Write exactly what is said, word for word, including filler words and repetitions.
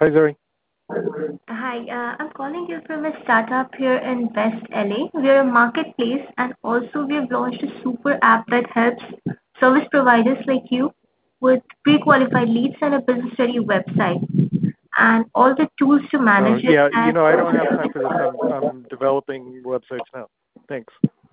Hi, Zari. Hi, uh, I'm calling you from a startup here in West L A. We're a marketplace and also we've launched a super app that helps service providers like you with pre-qualified leads and a business-ready website and all the tools to Oh, manage it yeah. You and know, I don't have time for this. I'm I'm developing websites now. Thanks.